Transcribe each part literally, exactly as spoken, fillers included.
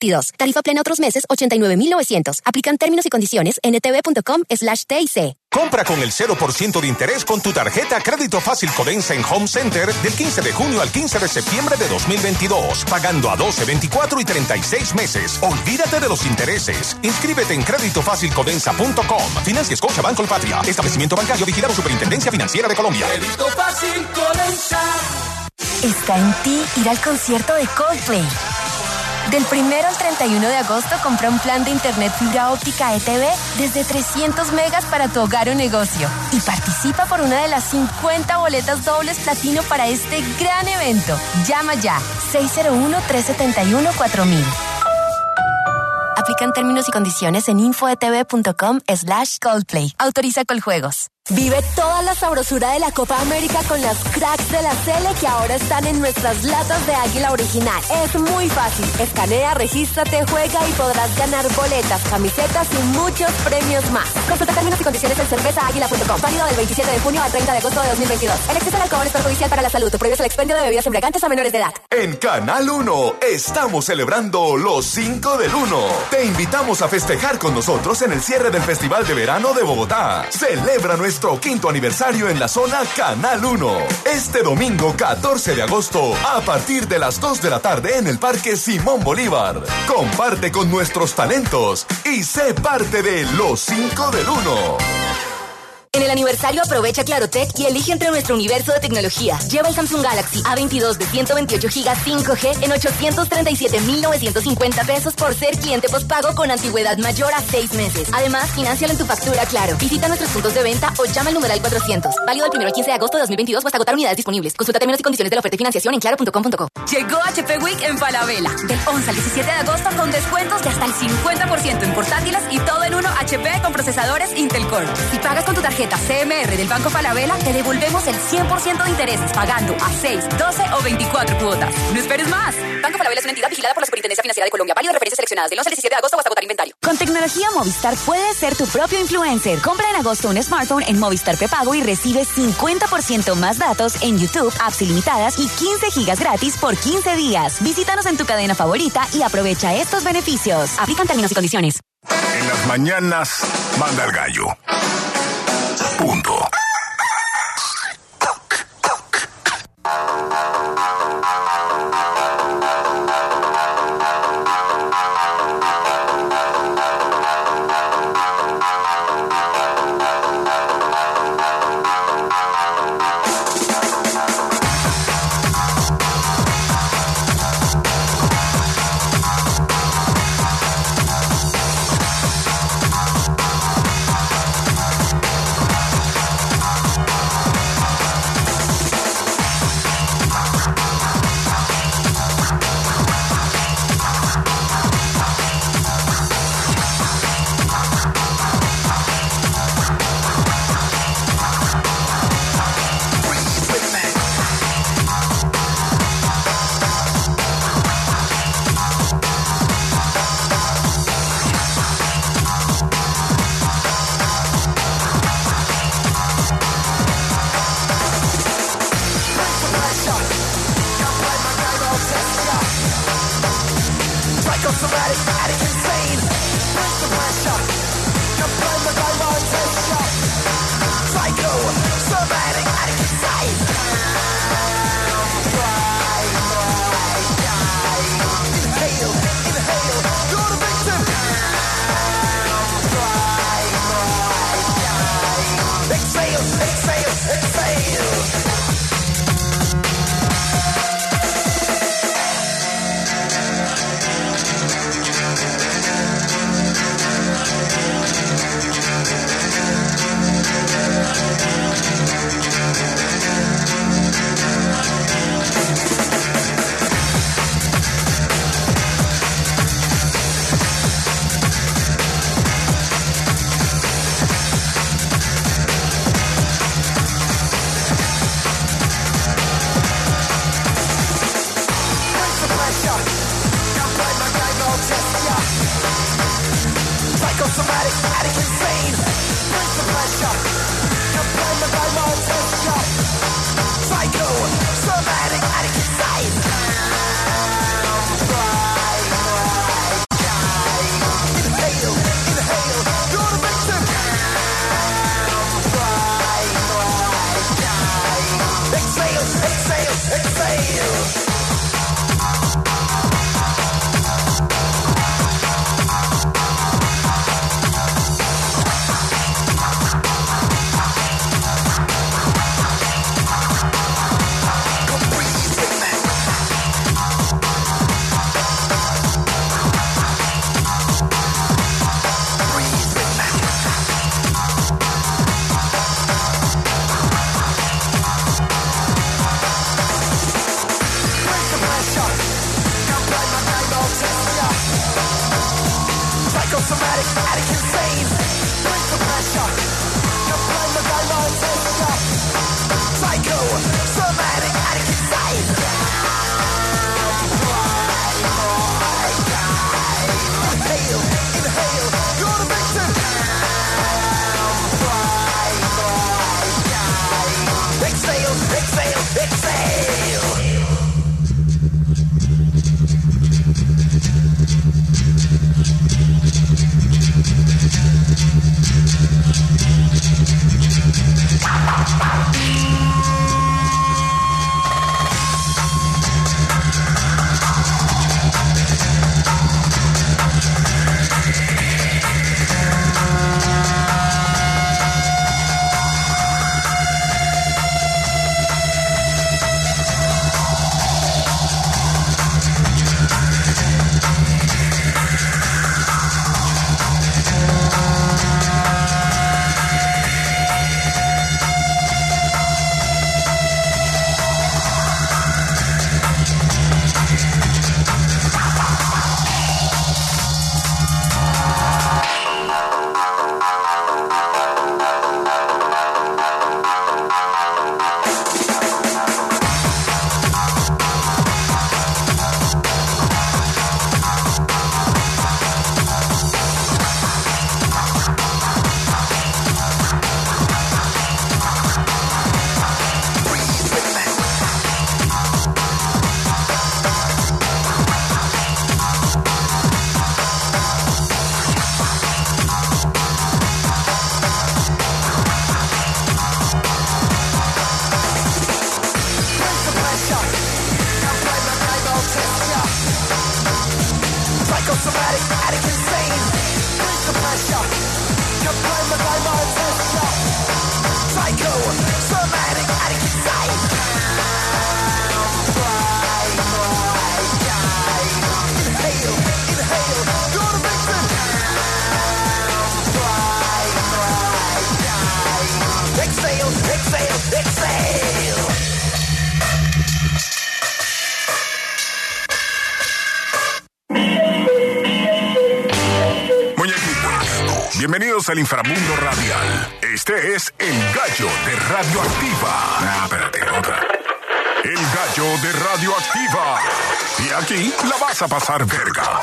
veintidós. Tarifa plena otros meses, ochenta y nueve mil novecientos. Aplican términos y condiciones en ntv.com slash TIC. Compra con el cero por ciento de interés con tu tarjeta Crédito Fácil Codensa en Home Center del quince de junio al quince de septiembre de dos mil veintidós, pagando a doce, veinticuatro y treinta y seis meses. Olvídate de los intereses. Inscríbete en crédito fácil codensa punto com. Financia Scotiabank Colpatria. Establecimiento bancario vigilado Superintendencia Financiera de Colombia. Crédito Fácil Codensa. Está en ti ir al concierto de Coldplay. Del primero al treinta y uno de agosto, compra un plan de internet fibra óptica E T V desde trescientos megas para tu hogar o negocio. Y participa por una de las cincuenta boletas dobles platino para este gran evento. Llama ya, seis cero uno, tres siete uno, cuatro mil. Aplican términos y condiciones en infoetv.com slash Coldplay. Autoriza Coljuegos. Vive toda la sabrosura de la Copa América con las cracks de la Cele que ahora están en nuestras latas de Águila original. Es muy fácil. Escanea, regístrate, juega y podrás ganar boletas, camisetas y muchos premios más. Consulta términos y condiciones en cerveza águila punto com. Válido del veintisiete de junio al treinta de agosto de dos mil veintidós. El exceso de alcohol es perjudicial para la salud. Prohíbe el expendio de bebidas embriagantes a menores de edad. En Canal uno estamos celebrando los cinco del uno. Te invitamos a festejar con nosotros en el cierre del Festival de Verano de Bogotá. Celebra nuestro Nuestro quinto aniversario en la zona Canal uno. Este domingo catorce de agosto a partir de las dos de la tarde en el Parque Simón Bolívar. Comparte con nuestros talentos y sé parte de los cinco del uno. En el aniversario aprovecha Clarotech y elige entre nuestro universo de tecnología. Lleva el Samsung Galaxy A veintidós de ciento veintiocho gigas cinco G en ochocientos treinta y siete mil novecientos cincuenta pesos por ser cliente postpago con antigüedad mayor a seis meses. Además, fináncialo en tu factura Claro. Visita nuestros puntos de venta o llama al numeral cuatrocientos. Válido del primero al quince de agosto de dos mil veintidós o hasta agotar unidades disponibles. Consulta términos y condiciones de la oferta y financiación en claro punto com punto co. Llegó H P Week en Falabella. Del once al diecisiete de agosto con descuentos de hasta el cincuenta por ciento en portátiles y todo en uno H P con procesadores Intel Core. Si pagas con tu tarjeta C M R del Banco Falabella, te devolvemos el cien por ciento de intereses pagando a seis, doce o veinticuatro cuotas. ¡No esperes más! Banco Falabella es una entidad vigilada por la Superintendencia Financiera de Colombia. Válido de referencias seleccionadas del once al diecisiete de agosto o hasta agotar inventario. Con tecnología Movistar puedes ser tu propio influencer. Compra en agosto un smartphone en Movistar Prepago y recibe cincuenta por ciento más datos en YouTube, apps ilimitadas y quince gigas gratis por quince días. Visítanos en tu cadena favorita y aprovecha estos beneficios. Aplican términos y condiciones. En las mañanas, manda el gallo. Punto. Somatic, addict, insane. Bring the pressure. Apply my time, my attention. Psycho, somatic, addict, insane. Right, right, right. Inhale, inhale. You're the victim. Right, right, right. Exhale, exhale, exhale. Bienvenidos al inframundo radial. Este es El Gallo de Radioactiva. Ah, espérate, otra. El Gallo de Radioactiva. Y aquí la vas a pasar verga.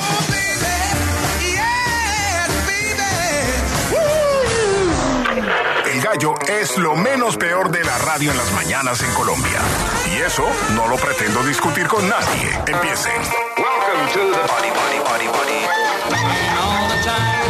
El Gallo es lo menos peor de la radio en las mañanas en Colombia. Y eso no lo pretendo discutir con nadie. Empiecen. Welcome to the party, party, party, party. All the time.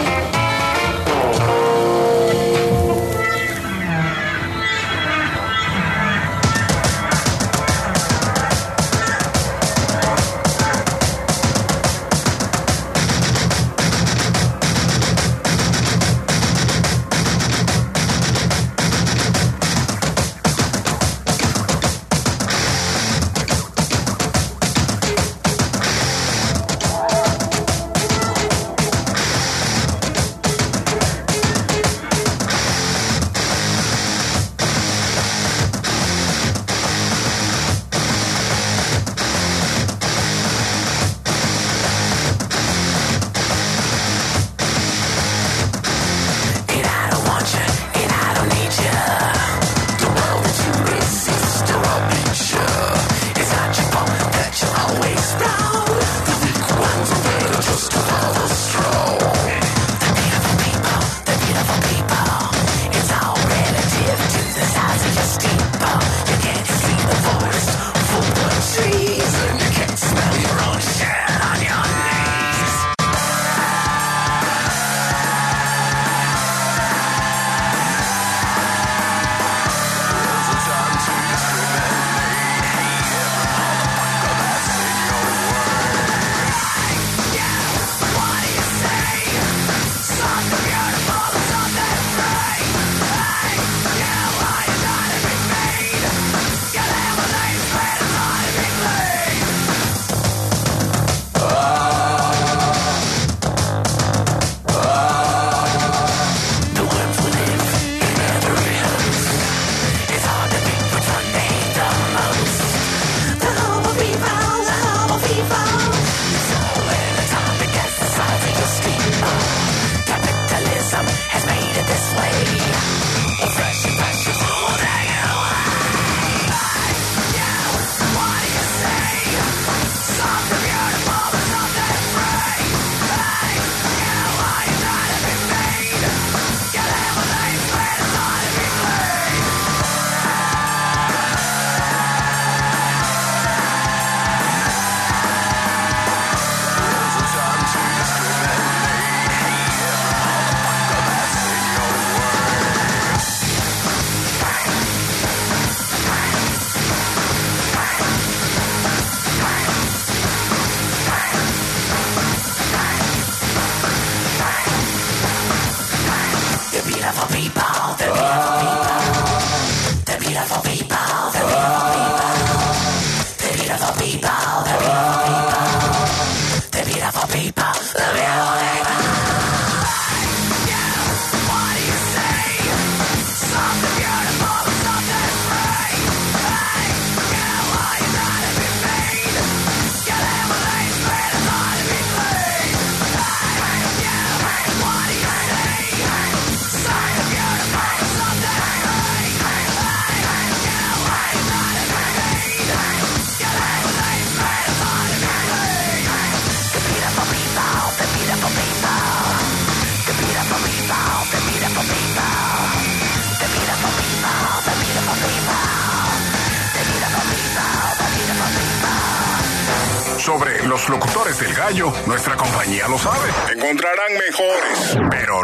Sobre los locutores del Gallo, nuestra compañía lo sabe. Encontrarán mejores, pero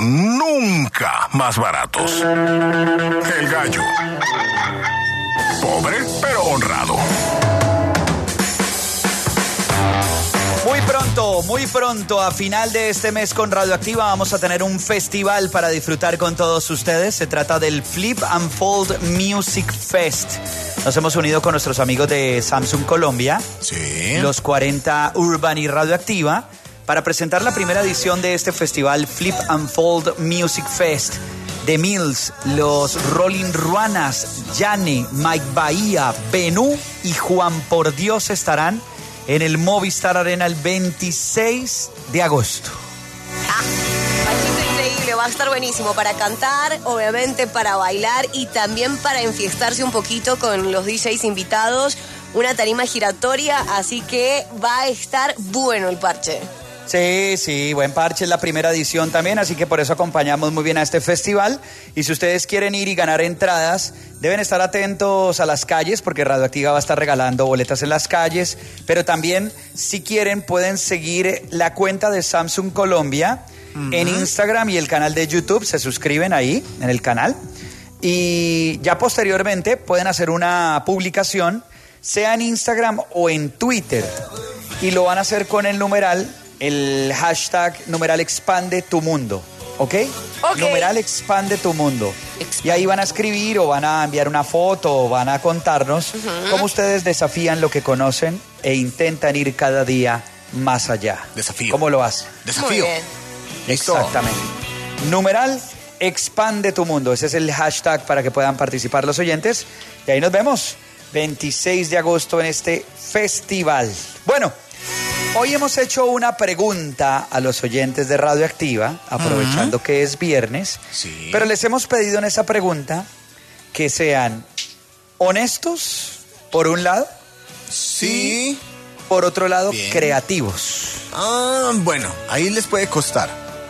nunca más baratos. El Gallo. Pobre, pero honrado. Muy pronto, muy pronto, a final de este mes con Radioactiva vamos a tener un festival para disfrutar con todos ustedes. Se trata del Flip and Fold Music Fest. Nos hemos unido con nuestros amigos de Samsung Colombia, sí. los cuarenta Urban y Radioactiva, para presentar la primera edición de este festival Flip and Fold Music Fest. The Mills, los Rolling Ruanas, Yane, Mike Bahía, Benú y Juan Por Dios estarán en el Movistar Arena el veintiséis de agosto. Ah, machito increíble, va a estar buenísimo para cantar, obviamente para bailar y también para enfiestarse un poquito con los D Js invitados. Una tarima giratoria, así que va a estar bueno el parche. Sí, sí, buen parche, es la primera edición también, así que por eso acompañamos muy bien a este festival. Y si ustedes quieren ir y ganar entradas, deben estar atentos a las calles, porque Radioactiva va a estar regalando boletas en las calles. Pero también, si quieren, pueden seguir la cuenta de Samsung Colombia uh-huh. en Instagram y el canal de YouTube. Se suscriben ahí, en el canal. Y ya posteriormente pueden hacer una publicación, sea en Instagram o en Twitter. Y lo van a hacer con el numeral... el hashtag numeral expande tu mundo, ¿ok? Ok. Numeral expande tu mundo. Expande. Y ahí van a escribir o van a enviar una foto o van a contarnos uh-huh. cómo ustedes desafían lo que conocen e intentan ir cada día más allá. Desafío. ¿Cómo lo hacen? Desafío. Muy bien. Exactamente. Numeral expande tu mundo. Ese es el hashtag para que puedan participar los oyentes. Y ahí nos vemos. veintiséis de agosto en este festival. Bueno, hoy hemos hecho una pregunta a los oyentes de Radioactiva, aprovechando uh-huh. que es viernes, sí. pero les hemos pedido en esa pregunta que sean honestos, por un lado, sí, y por otro lado, bien. creativos. Ah, bueno, ahí les puede costar.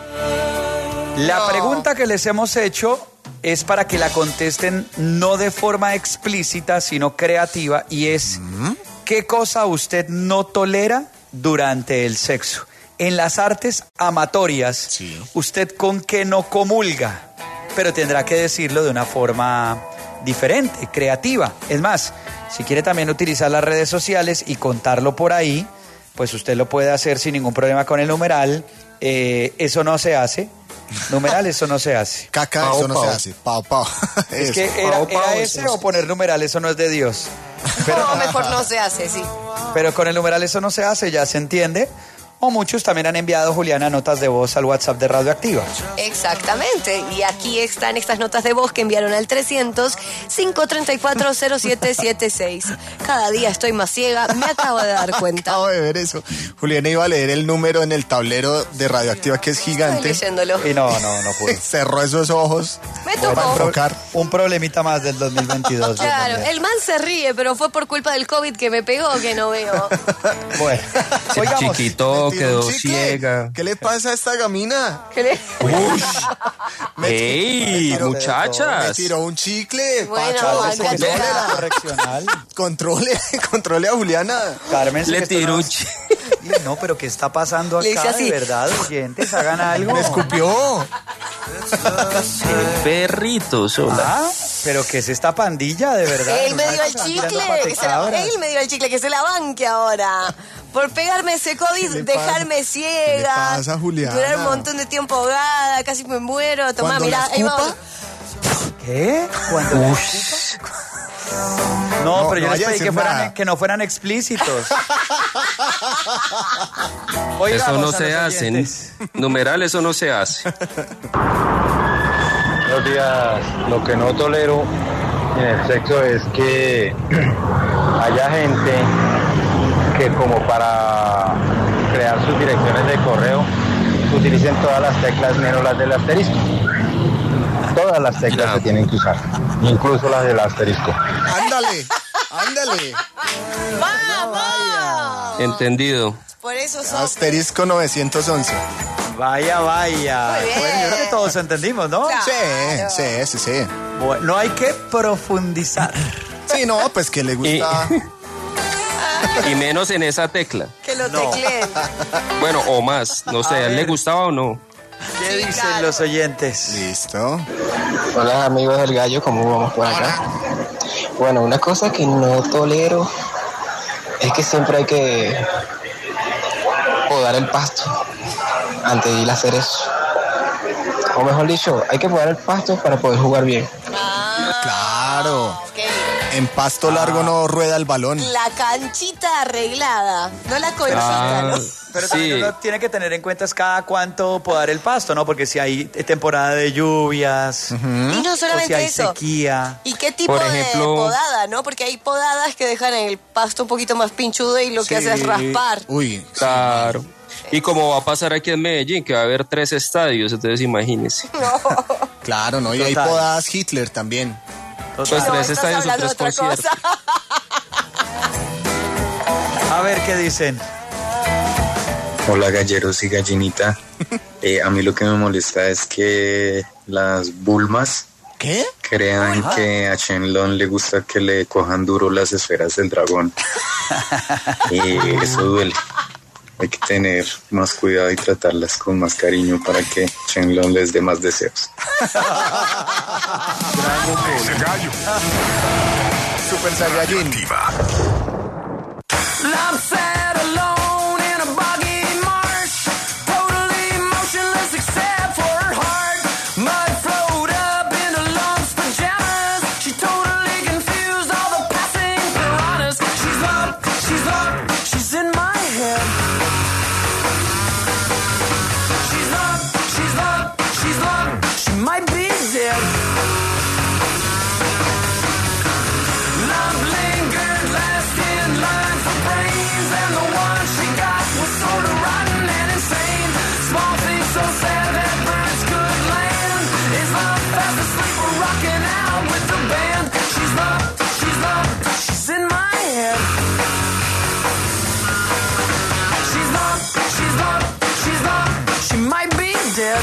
La no. pregunta que les hemos hecho es para que la contesten no de forma explícita, sino creativa, y es, uh-huh. ¿qué cosa usted no tolera durante el sexo? En las artes amatorias, sí. ¿usted con qué no comulga? Pero tendrá que decirlo de una forma diferente, creativa. Es más, si quiere también utilizar las redes sociales y contarlo por ahí, pues usted lo puede hacer sin ningún problema con el numeral. Eh, eso no se hace. Numeral, eso no se hace. Caca, pau, eso no pau. se hace. Pau, pau. Es que era, pau, pau, era ese eso o poner numeral, eso no es de Dios. Pero no, mejor no se hace, sí. Pero con el numeral eso no se hace, ya se entiende. O muchos también han enviado, Juliana, notas de voz al WhatsApp de Radioactiva. Exactamente. Y aquí están estas notas de voz que enviaron al trescientos, cinco treinta y cuatro, cero siete siete seis. Cada día estoy más ciega, me acabo de dar cuenta. Acabo de ver eso. Juliana iba a leer el número en el tablero de Radioactiva, que es gigante. Estoy leyéndolo. Y no, no, no pude. Cerró esos ojos. Me tocó. Pro, un problemita más del dos mil veintidós. Claro, el man se ríe, pero fue por culpa del COVID que me pegó que no veo. Bueno, oigamos. Chiquito quedó ciega. ¿Qué le pasa a esta gamina? ¿Qué le... ¡Ey, me tiró, muchachas! Me tiró un chicle. Bueno, Pacho, acá controle, correccional. controle, controle a Juliana. Carmen, le tiró un chicle. No, pero ¿qué está pasando Le acá? hice así. De verdad, oyentes, hagan algo. Me escupió. El perrito sola. Ah, pero ¿qué es esta pandilla, de verdad? Él me dio el chicle, que se la, él me dio el chicle, que se la banque ahora. Por pegarme ese COVID, dejarme ciega. ¿Qué le pasa, Juliana? Durar un montón de tiempo ahogada, casi me muero. Tomá, mirá, ahí va. ¿Qué? ¿Cuándo la escupa? No, No, pero yo no les vaya a pedí que, decir fueran, nada. que no fueran explícitos. Oigamos Eso no a se los hace. oyentes. Numeral, eso no se hace. Buenos días. Lo que no tolero en el sexo es que haya gente que, como para crear sus direcciones de correo, utilicen todas las teclas menos las del asterisco. Todas las teclas se tienen que usar, incluso las del asterisco. Ándale, ándale. ¡Vamos! Entendido. Por eso son... Asterisco novecientos once. Vaya, vaya. Muy bien. Bueno, yo creo que todos entendimos, ¿no? Claro. Sí, sí, sí, sí. Bueno, no hay que profundizar. Sí, no, pues que le gusta. Y menos en esa tecla. Que lo No. tecleen. Bueno, o más. No sé, A ¿a él le ver. gustaba o no? ¿Qué Sí, dicen claro. los oyentes? Listo. Hola amigos del gallo, ¿cómo vamos por acá? Bueno, una cosa que no tolero es que siempre hay que podar el pasto antes de ir a hacer eso. O mejor dicho, hay que podar el pasto para poder jugar bien. Claro. En pasto largo no rueda el balón. La canchita arreglada, no la conchita, ¿no? Pero también uno tiene que tener en cuenta es cada cuánto podar el pasto, ¿no? Porque si hay temporada de lluvias, uh-huh. Y no solamente o si hay eso. sequía. ¿Y qué tipo Por ejemplo, de podada, no? Porque hay podadas que dejan el pasto un poquito más pinchudo y lo que Sí. hace es raspar. Uy, claro. Y como va a pasar aquí en Medellín, que va a haber tres estadios, entonces imagínense. Claro, ¿no? Y hay Total. podadas Hitler también. Pues tres estadios o tres conciertos. A ver qué dicen. Hola galleros y gallinita. Eh, a mí lo que me molesta es que las bulmas ¿Qué? crean Ajá. que a Shenlong le gusta que le cojan duro las esferas del dragón. Y eso duele. Hay que tener más cuidado y tratarlas con más cariño para que Shenlong les dé más deseos. Ese gallo. Super Saiyajin. I'm sat alone in a boggy marsh, totally motionless except for her heart. Mud flowed up into lumps pajamas. She totally confused all the passing piranhas. She's up, she's up, she's in my head. She's up, she's up, she's up, she might be dead. Love lingered last in line for brains, and the one she got was sort of rotten and insane. Small things so sad that birds could land. Is love fast asleep or rocking out with the band? She's up, she's up, she's in my head. She's up, she's up, she's up, she might be dead.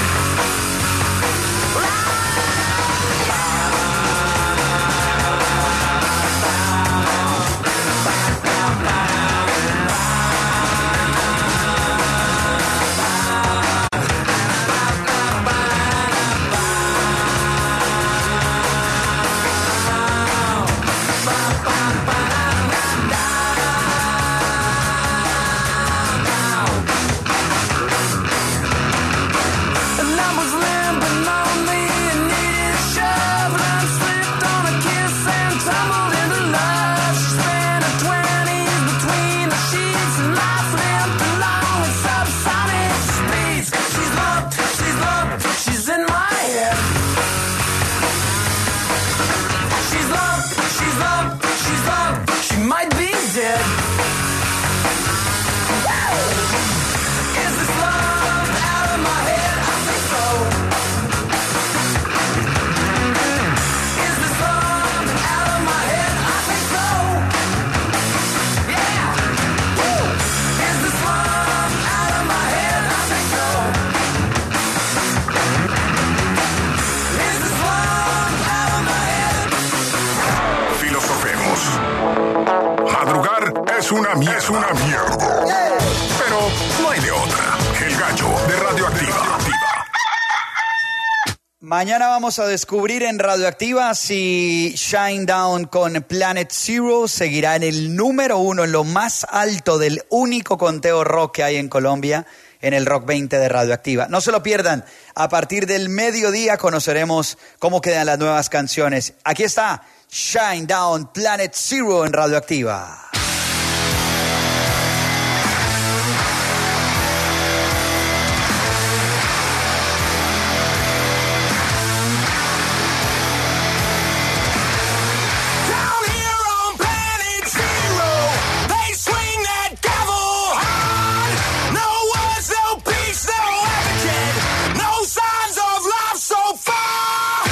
And I was limping lonely and needed a shove, and I slipped on a kiss and tumbled into love. She spent her twenties between the sheets, and life limped along at subsonic speeds. She's up, she's up, she's in my head. She's up, she's up, she's up, she might be dead. Is this love out of my head? I think so. Is this love out of my head? I think so. Yeah. Woo. Is this love out of my head? I think so. Is this love out of my head? Filosofemos. Madrugar es una mierda. Es una mierda. Pero no hay de otra. El gallo de Radioactiva. Mañana vamos a descubrir en Radioactiva si Shinedown con Planet Zero seguirá en el número uno, en lo más alto del único conteo rock que hay en Colombia, en el Rock veinte de Radioactiva. No se lo pierdan. A partir del mediodía conoceremos cómo quedan las nuevas canciones. Aquí está Shinedown, Planet Zero en Radioactiva. Down here on Planet Zero, they swing that gavel hard. No words, no peace, no advocate, no signs of life so far.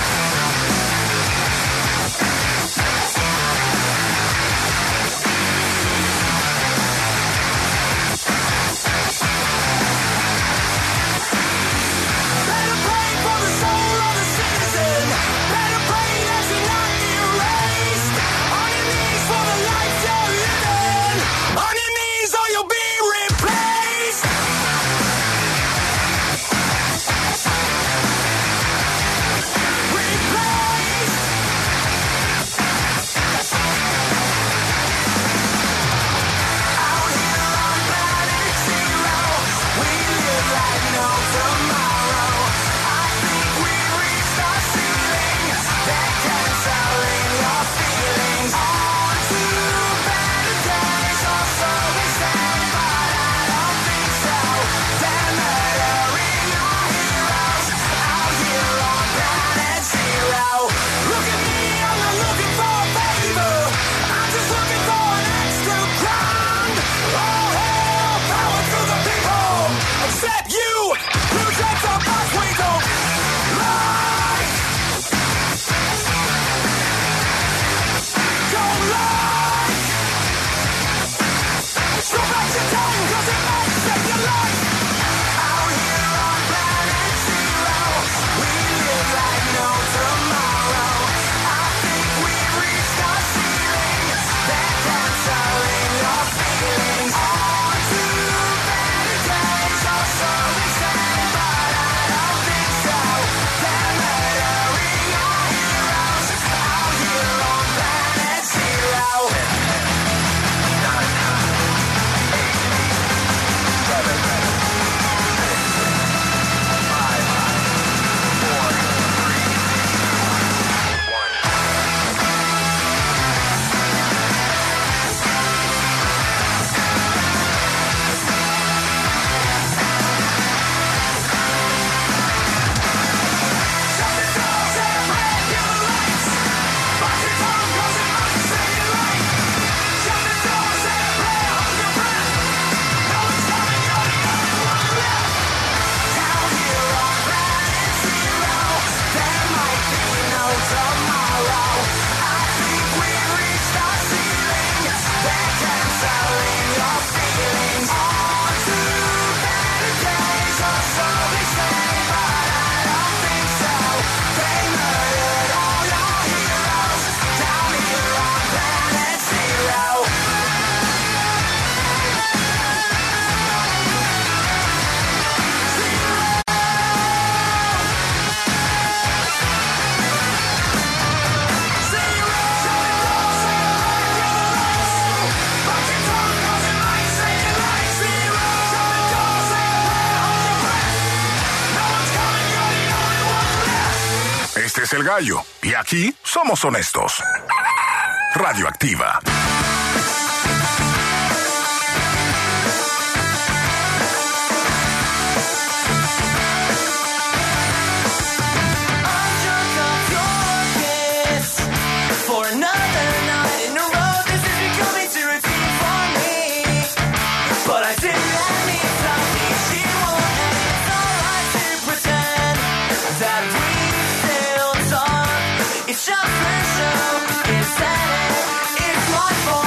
get you. Who takes our bus we don't like. Don't like. So bite your tongue, cause it might save your life. Out here on planet zero, we live like no tomorrow. I think we've reached our ceiling. They're canceling our feelings. On to better days, or so they say, but I don't think so. They're murdering our heroes. Out here on planet zero. Este es El Gallo, y aquí somos honestos. Radioactiva. For another night in a row, this is becoming too routine for me. But I didn't let me stop me. She won't, and it's alright to pretend that we still talk. It's just for show. Instead, it's my fault.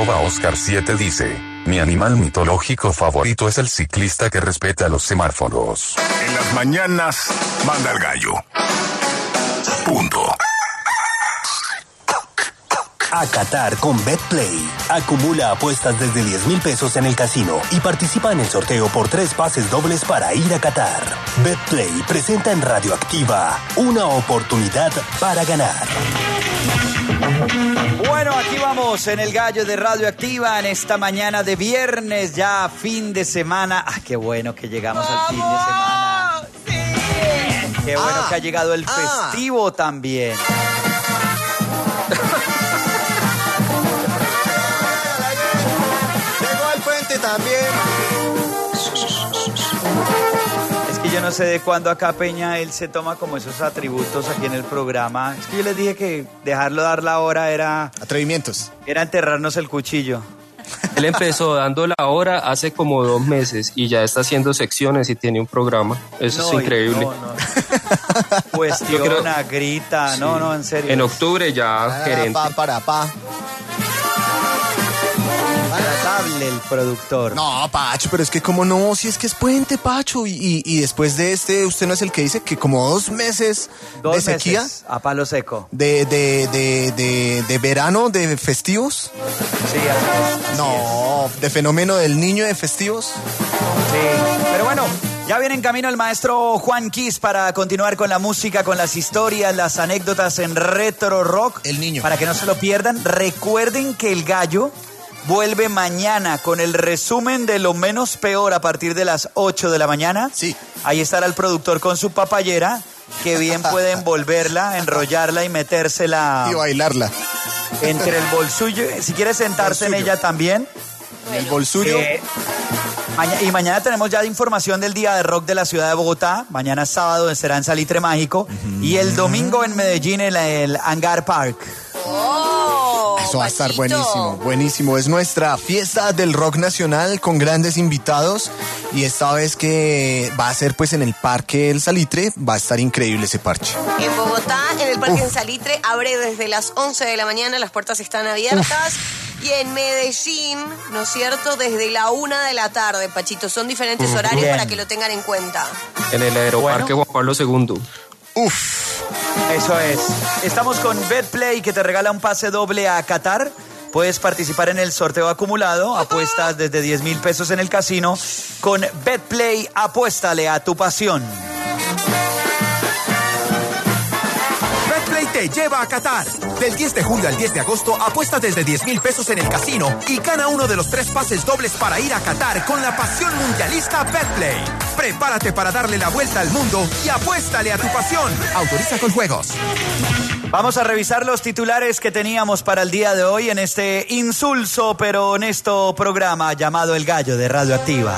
arroba Oscar siete dice, mi animal mitológico favorito es el ciclista que respeta los semáforos. En las mañanas, manda el gallo. Punto. A Qatar con BetPlay. Acumula apuestas desde diez mil pesos en el casino y participa en el sorteo por tres pases dobles para ir a Qatar. BetPlay presenta en Radioactiva una oportunidad para ganar. Bueno, aquí vamos en el gallo de Radioactiva en esta mañana de viernes, ya fin de semana. Ah, qué bueno que llegamos al fin de semana. Sí. Qué bueno ah, que ha llegado el ah. festivo también. También. Es que yo no sé de cuándo acá Peña él se toma como esos atributos aquí en el programa. Es que yo les dije que dejarlo dar la hora era... Atrevimientos. Era enterrarnos el cuchillo. Él empezó dando la hora hace como dos meses y ya está haciendo secciones y tiene un programa. Eso no, es increíble. No, no. Cuestiona, creo... grita. Sí. No, no, en serio. En octubre ya para, gerente. Pa, para, pa. El productor. No, Pacho, pero es que como no, si es que es puente, Pacho, y, y, y después de este, usted no es el que dice que como dos meses dos de sequía. Meses a palo seco. De, de, de, de, de verano, de festivos. Sí, así es. No, así es. De fenómeno del niño de festivos. Sí, pero bueno, ya viene en camino el maestro Juan Kiss para continuar con la música, con las historias, las anécdotas en Retro Rock. El niño. Para que no se lo pierdan, recuerden que el gallo vuelve mañana con el resumen de lo menos peor a partir de las ocho de la mañana. Sí. Ahí estará el productor con su papayera, que bien puede envolverla, enrollarla y metérsela. Y bailarla. Entre el bolsillo. Si quiere sentarse en ella también. En el bolsillo. Eh, maña- y mañana tenemos ya información del Día de Rock de la ciudad de Bogotá. Mañana sábado será en Salitre Mágico. Uh-huh. Y el domingo en Medellín en el Hangar Park. Oh, Eso va a estar Pachito. buenísimo, buenísimo. Es nuestra fiesta del rock nacional con grandes invitados y esta vez que va a ser pues en el Parque El Salitre, va a estar increíble ese parche. En Bogotá, en el Parque Uf. El Salitre, abre desde las once de la mañana, las puertas están abiertas. Uf. Y en Medellín, ¿no es cierto? Desde la una de la tarde, Pachito. Son diferentes Mm, horarios bien. para que lo tengan en cuenta. En el Aeroparque Bueno. Juan Pablo segundo. Uf. Eso es. Estamos con BetPlay, que te regala un pase doble a Qatar. Puedes participar en el sorteo acumulado. Apuestas desde diez mil pesos en el casino. Con BetPlay, apuéstale a tu pasión. BetPlay te lleva a Qatar. Del diez de julio al diez de agosto, apuesta desde diez mil pesos en el casino y gana uno de los tres pases dobles para ir a Qatar con la pasión mundialista BetPlay. Prepárate para darle la vuelta al mundo y apuéstale a tu pasión. Autoriza con juegos. Vamos a revisar los titulares que teníamos para el día de hoy en este insulso pero honesto programa llamado El Gallo de Radioactiva.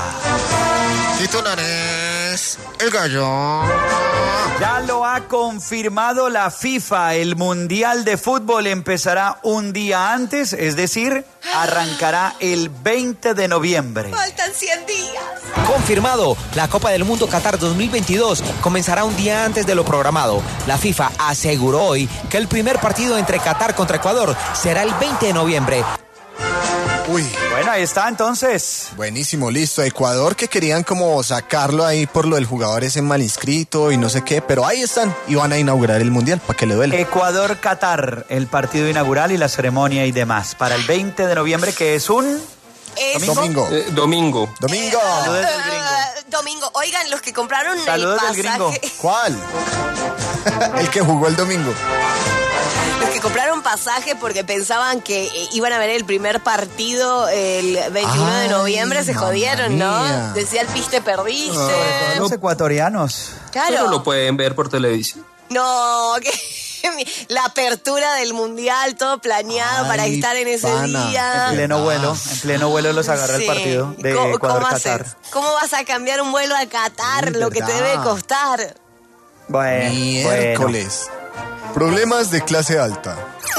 Titulares. El Gallo. Ya lo ha confirmado la FIFA. El Mundial de Fútbol empezará un día antes, es decir, arrancará el veinte de noviembre. Faltan cien días. Confirmado, la Copa del Mundo Qatar dos mil veintidós comenzará un día antes de lo programado. La FIFA aseguró hoy que el primer partido entre Qatar contra Ecuador será el veinte de noviembre. Uy. Bueno, ahí está entonces. Buenísimo, listo. Ecuador, que querían como sacarlo ahí por lo del jugador ese mal inscrito y no sé qué, pero ahí están y van a inaugurar el Mundial para que le duele. Ecuador-Qatar, el partido inaugural y la ceremonia y demás. Para el veinte de noviembre, que es un... Es Domingo. Eh, domingo. Domingo. Saludos del gringo. Uh, domingo. Oigan, los que compraron Saludos el del pasaje... gringo. ¿Cuál? El que jugó el domingo. Los que compraron pasaje porque pensaban que eh, iban a ver el primer partido el veintiuno Ay, de noviembre, se mamma jodieron, mía. ¿no? Decía el piste perdiste. Los ecuatorianos. Claro. Pero lo pueden ver por televisión. No, que la apertura del mundial, todo planeado Ay, para estar en ese pana. día. En pleno vuelo, en pleno vuelo los agarra Sí. el partido de ¿Cómo, cómo Ecuador-Qatar. haces? ¿Cómo vas a cambiar un vuelo a Qatar? Sí, lo que te verdad. debe costar. Bueno, Miércoles. Problemas de clase alta.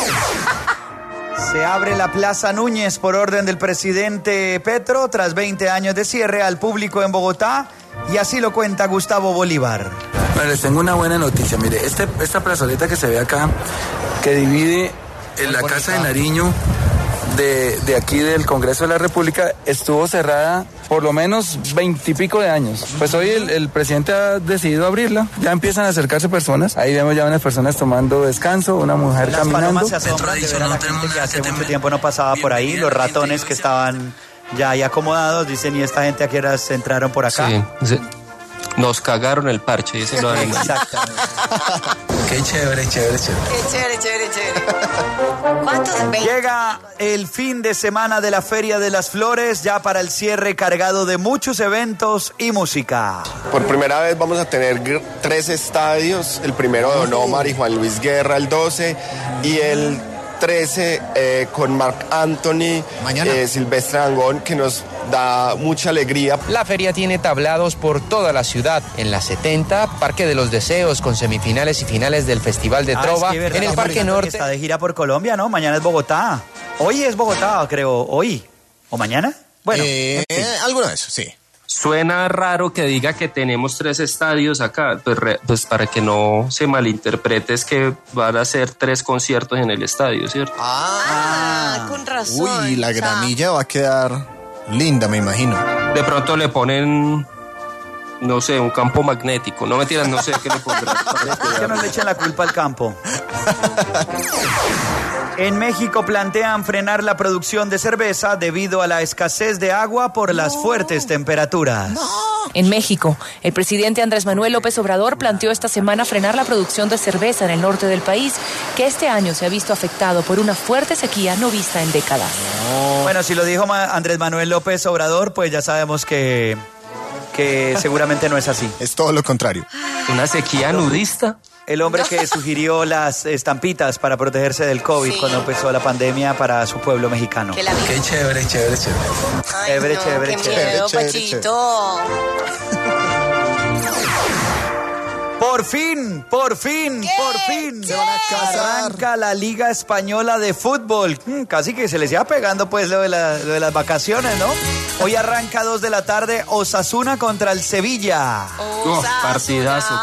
bueno. Se abre la Plaza Núñez por orden del presidente Petro tras veinte años de cierre al público en Bogotá, y así lo cuenta Gustavo Bolívar. Bueno, les tengo una buena noticia. Mire, este, esta plazoleta que se ve acá, que divide en la Casa de Nariño de, de aquí del Congreso de la República estuvo cerrada por lo menos veintipico de años. Pues hoy el, el presidente ha decidido abrirla, ya empiezan a acercarse personas, ahí vemos ya unas personas tomando descanso, una mujer Las caminando. palomas se asombran de ver a la gente que hace mucho tiempo no pasaba por ahí, los ratones que estaban ya ahí acomodados, dicen, ¿y esta gente a qué horas entraron por acá? Sí, sí. Nos cagaron el parche, dicen los animales. Exactamente. Qué chévere, chévere, chévere. Qué chévere, chévere, chévere. ¿Cuántos? Llega el fin de semana de la Feria de las Flores, ya para el cierre cargado de muchos eventos y música. Por primera vez vamos a tener gr- tres estadios. El primero Don Omar y Juan Luis Guerra el doce y el trece eh, con Marc Anthony, eh, Silvestre Dangond, que nos da mucha alegría. La feria tiene tablados por toda la ciudad. En la setenta, Parque de los Deseos, con semifinales y finales del Festival de Ah, Trova. es que, ¿verdad? En el Estamos Parque pensando que Norte. está de gira por Colombia, ¿no? Mañana es Bogotá. Hoy es Bogotá, creo. ¿Hoy? ¿O mañana? Bueno. Eh, en fin. alguna vez, sí. Suena raro que diga que tenemos tres estadios acá, pues, re- pues para que no se malinterprete es que van a ser tres conciertos en el estadio, ¿cierto? Ah, con razón. Uy, la o sea, gramilla va a quedar linda, me imagino. De pronto le ponen, no sé, un campo magnético, no mentiras, no sé qué le pondrán. Que no le echen la culpa al campo. En México plantean frenar la producción de cerveza debido a la escasez de agua por las fuertes temperaturas. En México, el presidente Andrés Manuel López Obrador planteó esta semana frenar la producción de cerveza en el norte del país, que este año se ha visto afectado por una fuerte sequía no vista en décadas. Bueno, si lo dijo Ma- Andrés Manuel López Obrador, pues ya sabemos que, que seguramente no es así. Es todo lo contrario. ¿Una sequía nudista? El hombre que sugirió las estampitas para protegerse del COVID Sí. cuando empezó la pandemia para su pueblo mexicano. Que la vi. Qué chévere, chévere, chévere. Ay, Chévere, no, chévere, qué chévere, miedo, chévere, Pachito. Por fin, por fin, por fin. Se van a casar. Arranca la Liga Española de Fútbol. Mm, casi que se les iba pegando pues lo de, la- lo de las vacaciones, ¿no? Hoy arranca a dos de la tarde Osasuna contra el Sevilla. Oh, partidazo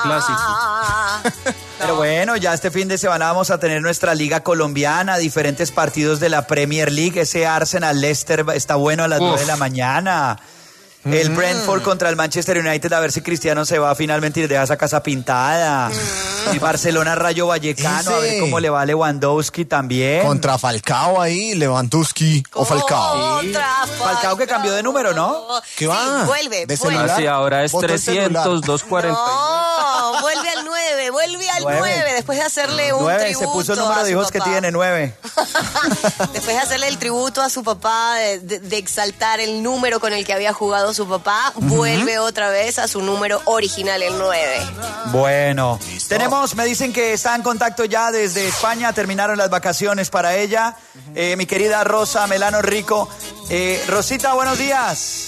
clásico. Pero bueno, ya este fin de semana vamos a tener nuestra liga colombiana, diferentes partidos de la Premier League. Ese Arsenal Leicester está bueno a las Uf. nueve de la mañana. El Brentford contra el Manchester United, a ver si Cristiano se va finalmente y deja esa casa pintada. El Barcelona Rayo Vallecano, a ver Ese. cómo le va a Lewandowski también. Contra Falcao ahí, Lewandowski o Falcao. Otra Falcao que cambió de número, ¿no? ¿Qué va? Sí, vuelve, ¿De vuelve. celular? Así ahora es Botó el celular. trescientos, doscientos cuarenta. No, vuelve al nueve, vuelve al Nueve. nueve, después de hacerle un Nueve, tributo se puso el número a de su hijos que papá. tiene, nueve. Después de hacerle el tributo a su papá, de, de- de exaltar el número con el que había jugado su papá, vuelve otra vez a su número original, el nueve. Bueno, tenemos, me dicen que está en contacto ya desde España, terminaron las vacaciones para ella. Eh, mi querida Rosa Melano Rico. Eh, Rosita, buenos días.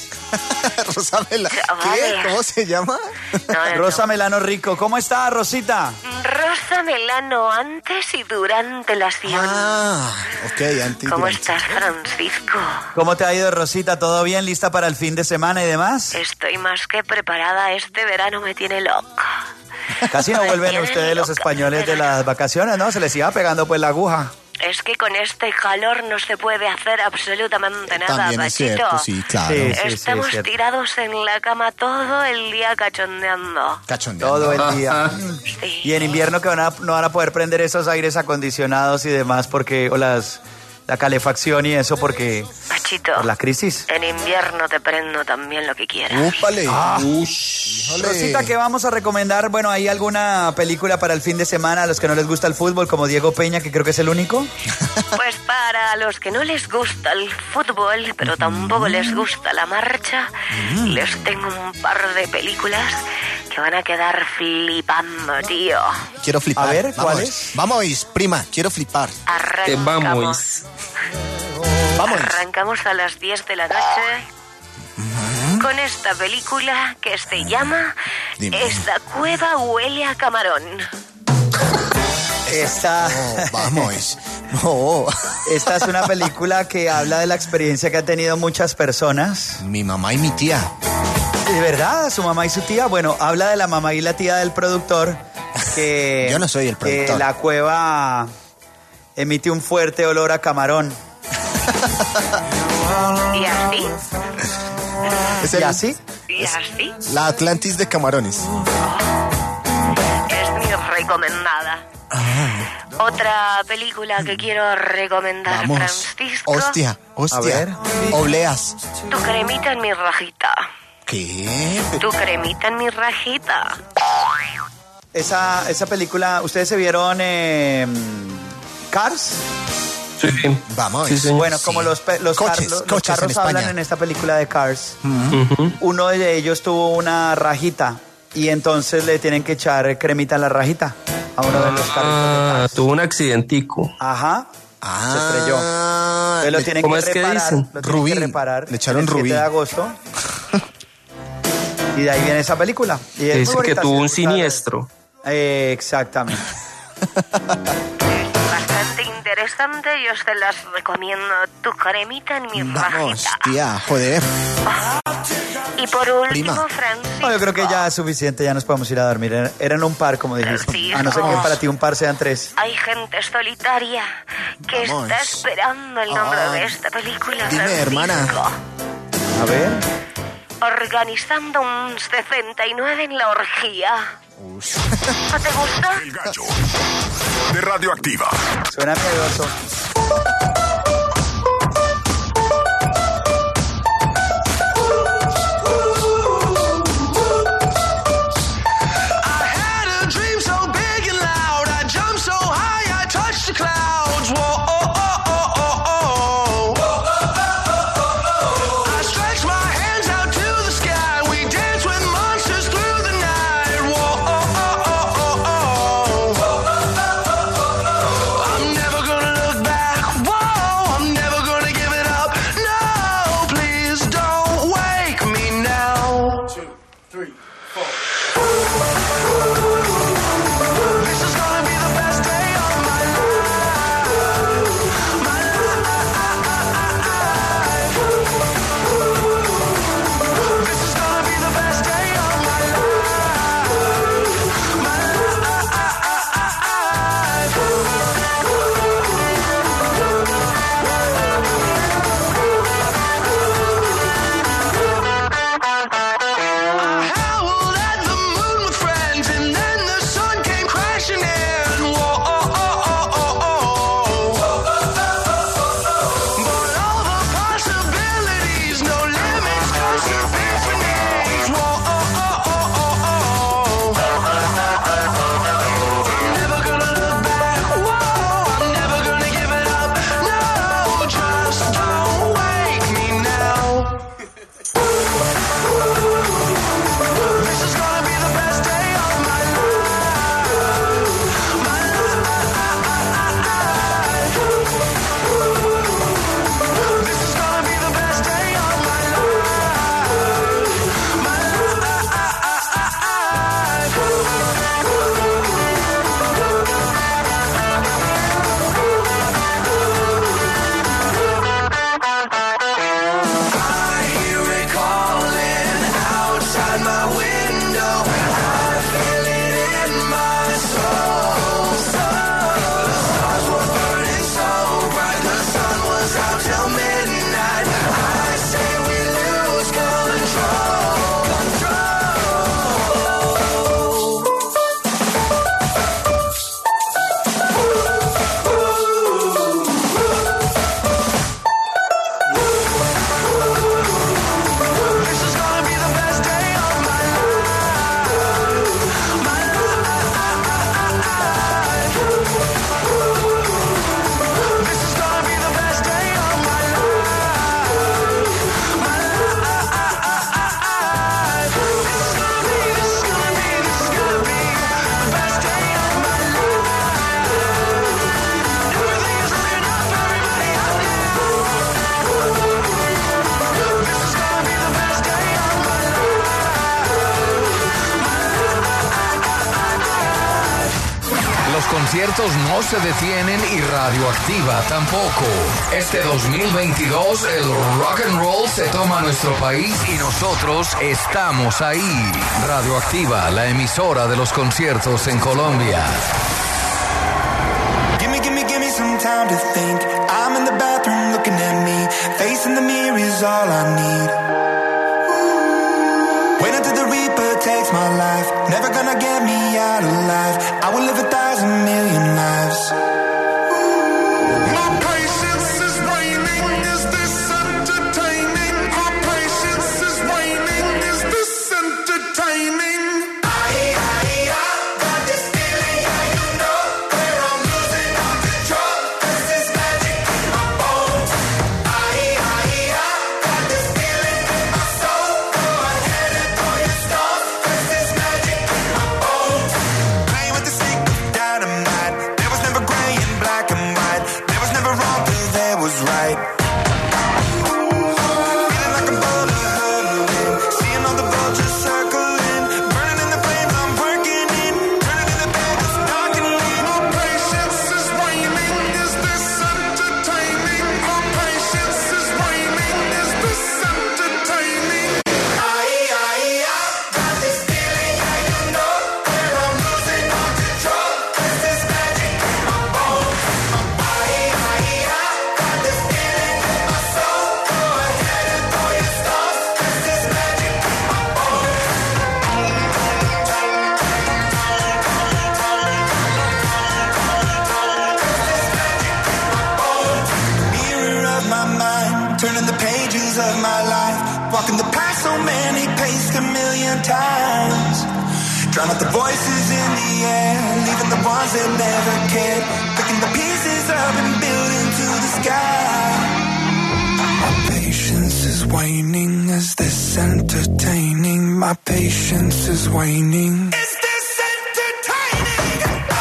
Rosa Mela- ¿Qué? ¿Cómo se llama? Rosa Melano Rico, ¿cómo está, Rosita? Rosa Melano antes y durante la acción. Ah, ok, antes. ¿Cómo estás, Francisco? ¿Cómo te ha ido, Rosita? ¿Todo bien? ¿Lista para el fin de semana y demás? Estoy más que preparada. Este verano me tiene loca. Casi no Me vuelven tiene ustedes los loca, españoles de las vacaciones, ¿no? Se les iba pegando pues la aguja. Es que con este calor no se puede hacer absolutamente nada, También es Pachito. cierto, sí, claro. Sí, sí, sí, Estamos es cierto. tirados en la cama todo el día cachondeando. Cachondeando. Todo el día. Sí. Y en invierno que van a- no van a poder prender esos aires acondicionados y demás porque, o las, la calefacción y eso porque, Pachito, por la crisis. en invierno te prendo también lo que quieras. Úpale. Ah. Híjole. Rosita, ¿qué vamos a recomendar? Bueno, ¿hay alguna película para el fin de semana a los que no les gusta el fútbol, como Diego Peña, que creo que es el único? Pues para los que no les gusta el fútbol, pero tampoco les gusta la marcha, les tengo un par de películas que van a quedar flipando, tío. Quiero flipar. A ver, Vamos. ¿cuáles? Vamos, prima, quiero flipar. Arrancamos. Vamos. Vamos. Arrancamos a las diez de la noche con esta película que se llama Dime. Esta cueva huele a camarón. Esta, No, vamos. No. esta es una película que habla de la experiencia que han tenido muchas personas. Mi mamá y mi tía. ¿De verdad? ¿Su mamá y su tía? Bueno, habla de la mamá y la tía del productor que... Yo no soy el que productor. la cueva emite un fuerte olor a camarón. ¿Y así? ¿Es el- ¿Y así? ¿Y así? La Atlantis de camarones. Es mi recomendada. Otra película que quiero recomendar, Vamos. Francisco. Hostia, hostia. A ver. Obleas. Tu cremita en mi rajita. ¿Qué? Tu cremita en mi rajita. Esa, esa película, ¿ustedes se vieron eh, Cars? Sí. Vamos. Sí, sí. Bueno, como los, pe- los, car- Coches, los coches en carros España. hablan en esta película de Cars, Ujú. uno de ellos tuvo una rajita y entonces le tienen que echar cremita en la rajita a uno de los carros. Ah, tuvo un accidentico. Ajá. Ah, Se estrelló. Entonces lo tienen ¿Cómo que es que reparar. dicen? Lo tienen Rubí. que reparar. Le echaron el siete rubí. de agosto. Y de ahí viene esa película. Y es muy Dice que bonita, tuvo si un les gusta. siniestro. Eh, exactamente. Bastante interesante, yo se las recomiendo. Tu cremita en mi Vamos, rajita. tía, joder. Y por último, Prima. Francisco. No, yo creo que ya es suficiente, ya nos podemos ir a dormir. Eran- Eran un par, como dijiste. Sí, A no ser que no. para ti un par sean tres. Hay gente solitaria que Vamos. está esperando el nombre Ah. de esta película. Dime, Francisco. hermana. A ver. Organizando un sesenta y nueve en la orgía. ¿No te gusta? El gallo de Radioactiva. Suena miedoso. I had a dream so big and loud. I jumped so high, I touched the clouds. Whoa, oh, oh, oh, oh, oh. I stretched my hands out to the sky. We danced with monsters through the night. Whoa, oh, oh, oh, oh, oh. I'm never gonna look back. Whoa, I'm never gonna give it up. No, please don't wake me now. Two, three, four. This is gonna be the best day of my life. My life. This is gonna be the best day of my life. My I howled at the moon with friends, and then the sun came crashing in. Whoa, oh, oh, oh, oh, oh. But all the possibilities, no limits, 'cause you're infinite. Whoa, oh, oh, oh, oh, oh. I'm never gonna look back. Whoa, I'm never gonna give it up. No, just don't wake me now. This is gonna be the best day of my life. My life. This is gonna be the best day of my life. My I hear it calling outside my window. I feel it in my soul. The stars were burning so bright, the sun was out till midnight. I say we lose control. This is gonna be the best day of my life. My life. This is gonna be the best day of my life. My life. This is gonna be, this is gonna be, this is gonna be the best day of my life. Everything is lit up, everybody out now. This is gonna be the best day of my Los conciertos no se detienen y Radioactiva tampoco. Este dos mil veintidós el rock and roll se toma a nuestro país y nosotros estamos ahí. Radioactiva, la emisora de los conciertos en Colombia. Gimme, gimme, gimme some time to think. I'm in the bathroom looking at all I need. Wait until the reaper takes my life. Never gonna get me out alive. I will live a thousand million lives. My patience is waning. Is this entertaining? My patience is waning. Is this entertaining? Walking the path so many paced a million times. Drown out the voices in the air, leaving the ones that never cared. Picking the pieces up and building to the sky. My patience is waning. Is this entertaining? My patience is waning. Is this entertaining?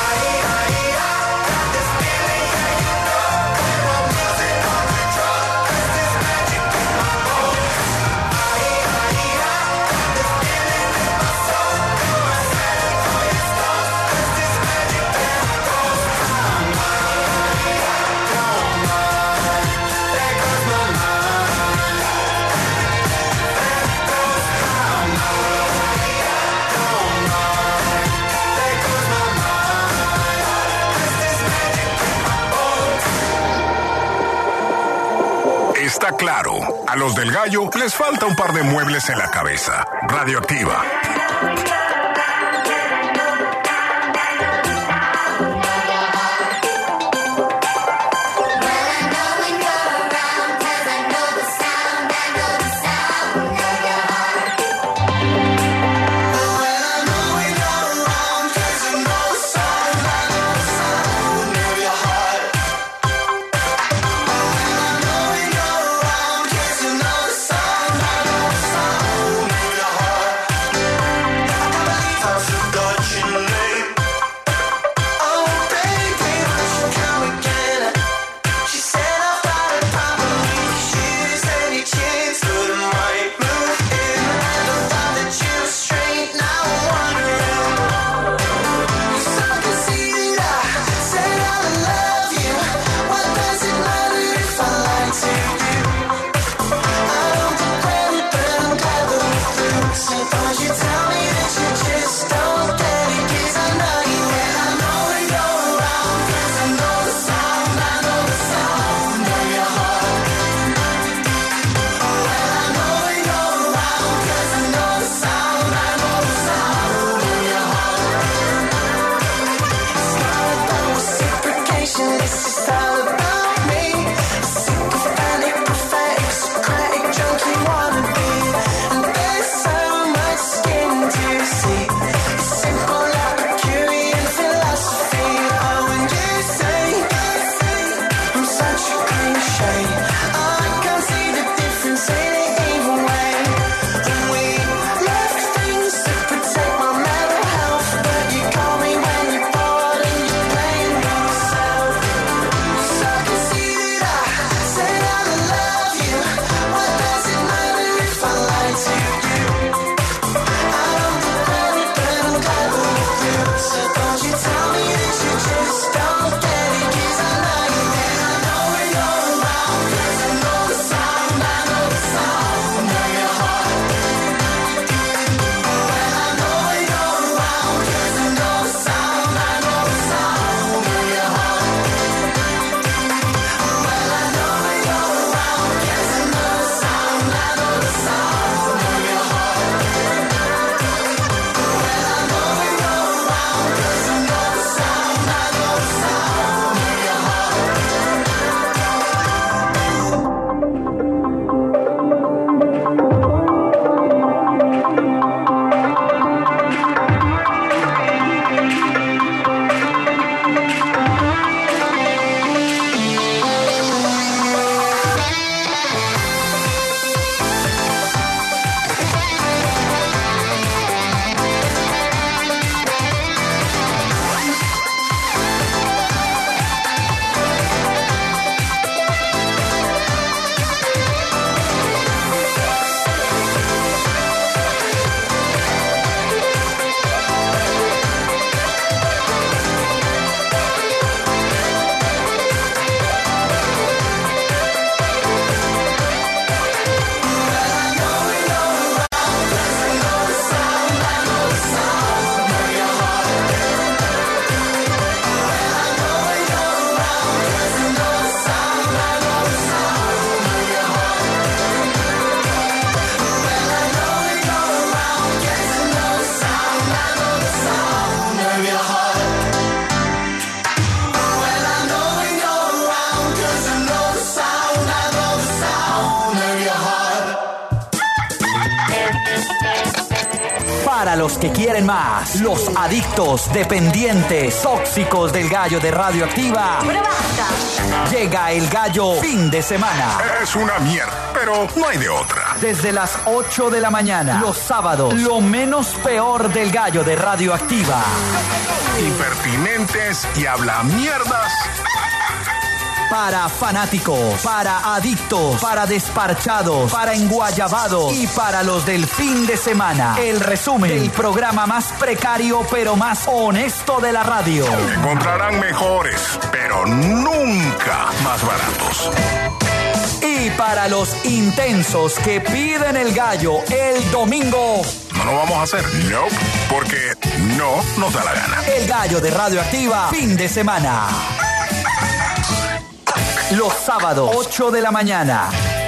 Está claro, a los del Gallo les falta un par de muebles en la cabeza. Radioactiva. I para los que quieren más, los adictos, dependientes, tóxicos del gallo de Radioactiva. Llega el gallo fin de semana. Es una mierda, pero no hay de otra. Desde las ocho de la mañana, los sábados, lo menos peor del gallo de Radioactiva. Impertinentes y habla mierdas. Para fanáticos, para adictos, para desparchados, para enguayabados y para los del fin de semana. El resumen del programa más precario pero más honesto de la radio. Encontrarán mejores, pero nunca más baratos. Y para los intensos que piden el gallo el domingo. No lo vamos a hacer, no, porque no nos da la gana. El gallo de Radioactiva, fin de semana. Los sábados, ocho de la mañana.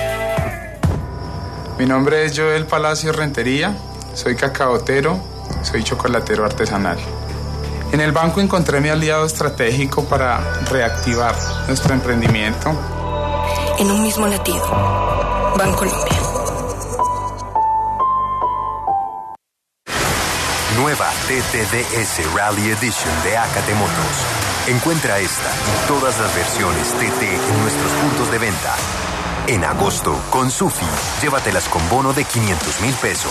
Mi nombre es Joel Palacio Rentería, soy cacaotero, soy chocolatero artesanal. En el banco encontré mi aliado estratégico para reactivar nuestro emprendimiento. En un mismo latido, Bancolombia. Nueva T T D S Rally Edition de Acate Motos. Encuentra esta y todas las versiones T T en nuestros puntos de venta. En agosto, con Sufi, llévatelas con bono de quinientos mil pesos.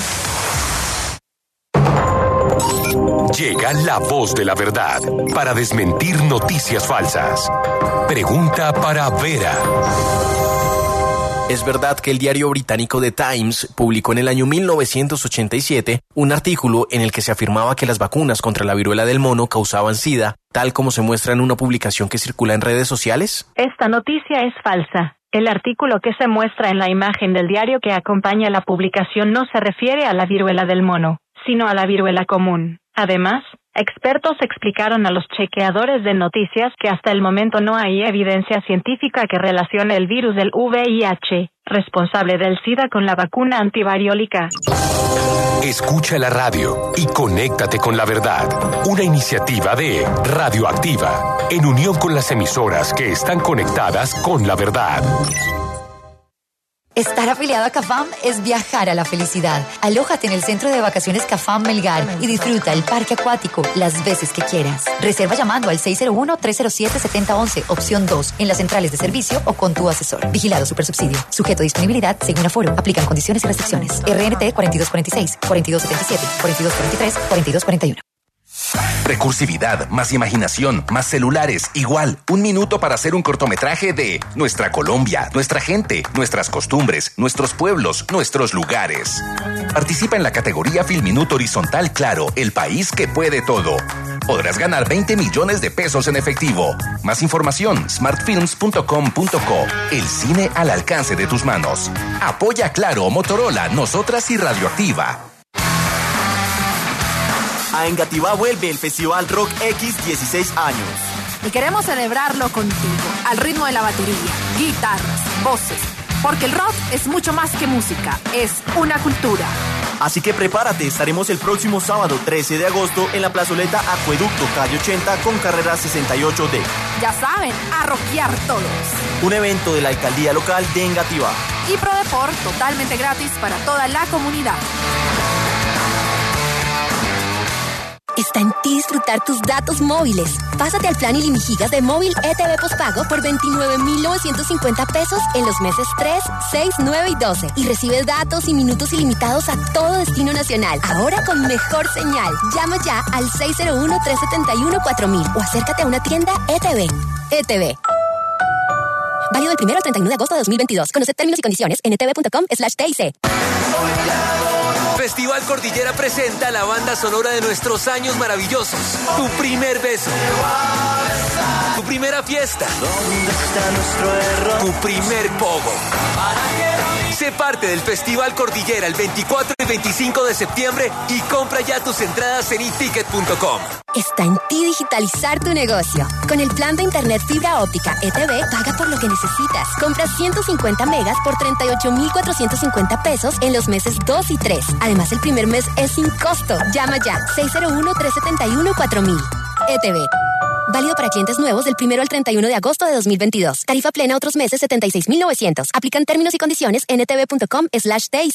Llega la voz de la verdad para desmentir noticias falsas. Pregunta para Vera. ¿Es verdad que el diario británico The Times publicó en el año mil novecientos ochenta y siete un artículo en el que se afirmaba que las vacunas contra la viruela del mono causaban SIDA, tal como se muestra en una publicación que circula en redes sociales? Esta noticia es falsa. El artículo que se muestra en la imagen del diario que acompaña la publicación no se refiere a la viruela del mono, sino a la viruela común. Además, expertos explicaron a los chequeadores de noticias que hasta el momento no hay evidencia científica que relacione el virus del V I H, responsable del SIDA, con la vacuna antivariólica. Escucha la radio y conéctate con la verdad. Una iniciativa de Radioactiva, en unión con las emisoras que están conectadas con la verdad. Estar afiliado a CAFAM es viajar a la felicidad. Alójate en el centro de vacaciones CAFAM Melgar y disfruta el parque acuático las veces que quieras. Reserva llamando al seis cero uno, tres cero siete, siete cero uno uno, opción dos, en las centrales de servicio o con tu asesor. Vigilado Supersubsidio. Sujeto a disponibilidad según aforo. Aplican condiciones y restricciones. R N T cuarenta y dos cuarenta y seis, cuarenta y dos setenta y siete, cuarenta y dos cuarenta y tres, cuarenta y dos cuarenta y uno. Recursividad, más imaginación, más celulares, igual. Un minuto para hacer un cortometraje de nuestra Colombia, nuestra gente, nuestras costumbres, nuestros pueblos, nuestros lugares. Participa en la categoría Filminuto Horizontal Claro, el país que puede todo. Podrás ganar veinte millones de pesos en efectivo. Más información, smartfilms punto com punto co. El cine al alcance de tus manos. Apoya Claro, Motorola, Nosotras y Radioactiva. A Engativá vuelve el Festival Rock X dieciséis años. Y queremos celebrarlo contigo, al ritmo de la batería, guitarras, voces. Porque el rock es mucho más que música, es una cultura. Así que prepárate, estaremos el próximo sábado trece de agosto en la plazoleta Acueducto Calle ochenta con carrera sesenta y ocho D. Ya saben, a rockear todos. Un evento de la alcaldía local de Engativá. Y Prodeport totalmente gratis para toda la comunidad. Está en ti disfrutar tus datos móviles. Pásate al plan ilimigigas de móvil E T V postpago por veintinueve mil novecientos cincuenta pesos en los meses tres, seis, nueve y doce. Y recibes datos y minutos ilimitados a todo destino nacional. Ahora con mejor señal. Llama ya al seis cero uno, tres siete uno, cuatro mil o acércate a una tienda E T V. E T V. Válido del primero al treinta y uno de agosto de dos mil veintidós. Conoce términos y condiciones en etv punto com slash T I C. Festival Cordillera presenta la banda sonora de nuestros años maravillosos. Tu primer beso. Tu primera fiesta. Tu primer pogo. Sé parte del Festival Cordillera el veinticuatro y veinticinco de septiembre y compra ya tus entradas en i ticket punto com. Está en ti digitalizar tu negocio. Con el plan de internet fibra óptica E T V, paga por lo que necesitas. Compra ciento cincuenta megas por treinta y ocho mil cuatrocientos cincuenta pesos en los meses dos y tres. Además, el primer mes es sin costo. Llama ya seis cero uno, tres siete uno, cuatro mil. E T V. Válido para clientes nuevos del primero al treinta y uno de agosto de dos mil veintidós. Tarifa plena otros meses setenta y seis mil novecientos. Aplican términos y condiciones en etv punto com slash T I C.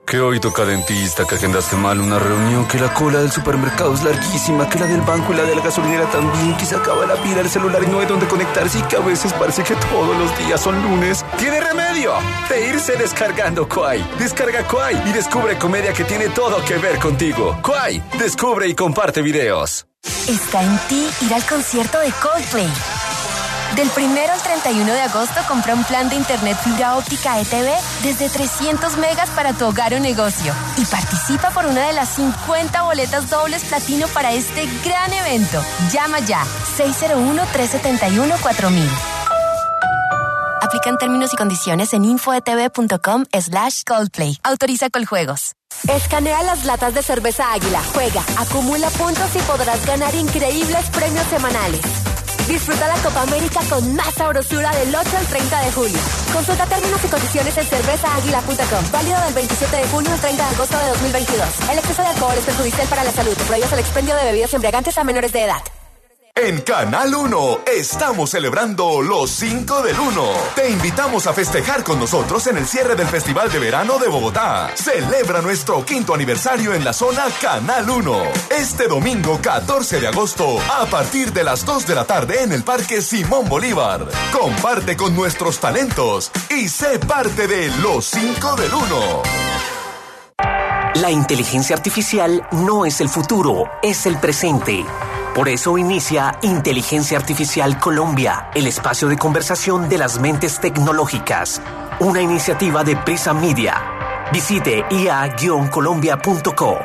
Que hoy toca dentista, que agendaste mal una reunión, que la cola del supermercado es larguísima, que la del banco y la de la gasolinera también, que se acaba la pila del celular y no hay donde conectarse y que a veces parece que todos los días son lunes. ¡Tiene remedio! De irse descargando Quai. Descarga Quai y descubre comedia que tiene todo que ver contigo. Quai, descubre y comparte videos. Está en ti ir al concierto de Coldplay. Del primero al treinta y uno de agosto compra un plan de internet fibra óptica E T V desde trescientos megas para tu hogar o negocio y participa por una de las cincuenta boletas dobles platino para este gran evento. Llama ya seis cero uno, tres siete uno, cuatro mil. Aplican términos y condiciones en infoetv.com slash Coldplay. Autoriza Coljuegos. Escanea las latas de cerveza Águila, juega, acumula puntos y podrás ganar increíbles premios semanales. Disfruta la Copa América con más sabrosura del ocho al treinta de julio. Consulta términos y condiciones en cerveza águila punto com. Válido del veintisiete de junio al treinta de agosto de dos mil veintidós. El exceso de alcohol es perjudicial para la salud. Prohíbes el expendio de bebidas embriagantes a menores de edad. En Canal uno estamos celebrando los cinco del uno. Te invitamos a festejar con nosotros en el cierre del Festival de Verano de Bogotá. Celebra nuestro quinto aniversario en la zona Canal uno. Este domingo catorce de agosto a partir de las dos de la tarde en el Parque Simón Bolívar. Comparte con nuestros talentos y sé parte de los cinco del uno. La inteligencia artificial no es el futuro, es el presente. Por eso inicia Inteligencia Artificial Colombia, el espacio de conversación de las mentes tecnológicas. Una iniciativa de Prisa Media. Visite i a guion colombia punto co.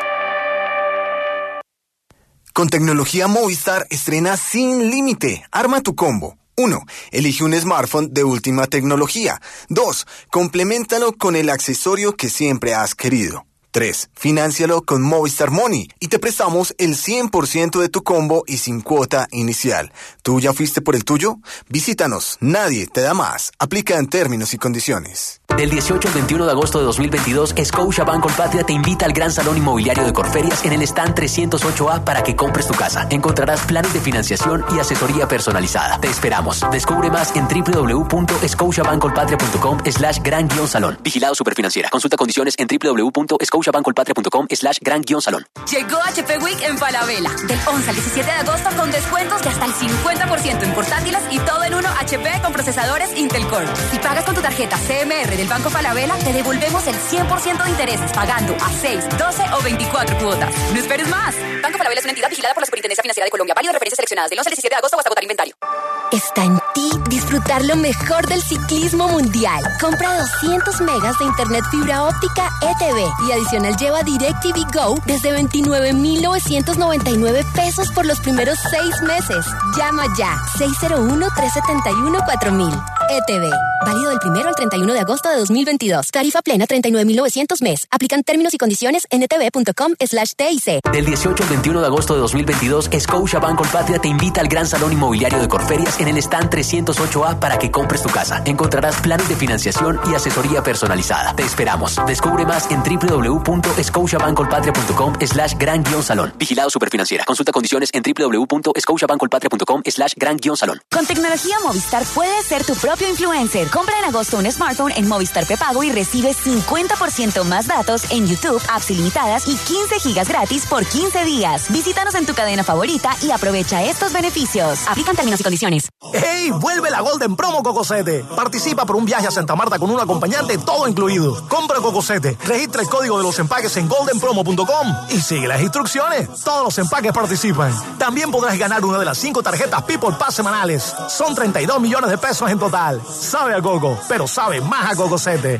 Con tecnología Movistar estrena sin límite. Arma tu combo. uno. Elige un smartphone de última tecnología. dos. Compleméntalo con el accesorio que siempre has querido. tres. Fináncialo con Movistar Money y te prestamos el cien por ciento de tu combo y sin cuota inicial. ¿Tú ya fuiste por el tuyo? Visítanos. Nadie te da más. Aplica en términos y condiciones. Del dieciocho al veintiuno de agosto de dos mil veintidós, Scotiabank Colpatria te invita al Gran Salón Inmobiliario de Corferias en el stand trescientos ocho A para que compres tu casa. Encontrarás planes de financiación y asesoría personalizada. Te esperamos. Descubre más en w w w punto scotiabank colpatria punto com slash gran guión salón. Vigilado Superfinanciera. Consulta condiciones en w w w punto scotiabank colpatria punto com slash gran guión salón. Llegó H P Week en Falabella. Del once al diecisiete de agosto con descuentos de hasta el cincuenta por ciento en portátiles y todo en uno H P con procesadores Intel Core. Si pagas con tu tarjeta C M R del Banco Falabella, te devolvemos el cien por ciento de intereses pagando a seis, doce o veinticuatro cuotas. No esperes más. Banco Falabella es una entidad vigilada por la Superintendencia Financiera de Colombia. Válido de referencias seleccionadas del once al diecisiete de agosto o hasta agotar inventario. Está en ti disfrutar lo mejor del ciclismo mundial. Compra doscientos megas de internet fibra óptica E T V y adicional lleva DirecTV Go desde veintinueve mil novecientos noventa y nueve pesos por los primeros seis meses. Llama ya seis cero uno, tres siete uno, cuatro mil. E T V. Válido del primero al treinta y uno de agosto de dos mil veintidós. Tarifa plena treinta y nueve mil novecientos mes. Aplican términos y condiciones en etv punto com slash T I C. Del dieciocho al veintiuno de agosto de dos mil veintidós, Scotiabank Colpatria te invita al Gran Salón Inmobiliario de Corferias en el stand trescientos ocho A para que compres tu casa. Encontrarás planes de financiación y asesoría personalizada. Te esperamos. Descubre más en w w w punto scotiabank colpatria punto com slash gran guión salón. Vigilado Superfinanciera. Consulta condiciones en w w w punto scotiabank colpatria punto com slash gran guión salón. Con tecnología Movistar puedes ser tu propio influencer. Compra en agosto un smartphone en Movistar Prepago y recibe cincuenta por ciento más datos en YouTube, apps ilimitadas y quince gigas gratis por quince días. Visítanos en tu cadena favorita y aprovecha estos beneficios. Aplican términos y condiciones. ¡Hey! Vuelve la Golden Promo Cocosete. Participa por un viaje a Santa Marta con un acompañante todo incluido. Compra Cocosete, registra el código de los empaques en golden promo punto com y sigue las instrucciones. Todos los empaques participan. También podrás ganar una de las cinco tarjetas People Pass semanales. Son treinta y dos millones de pesos en total. Sabe a coco, pero sabe más a Cocosete.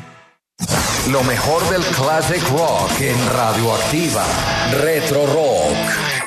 Lo mejor del classic rock en Radioactiva. Retro Rock.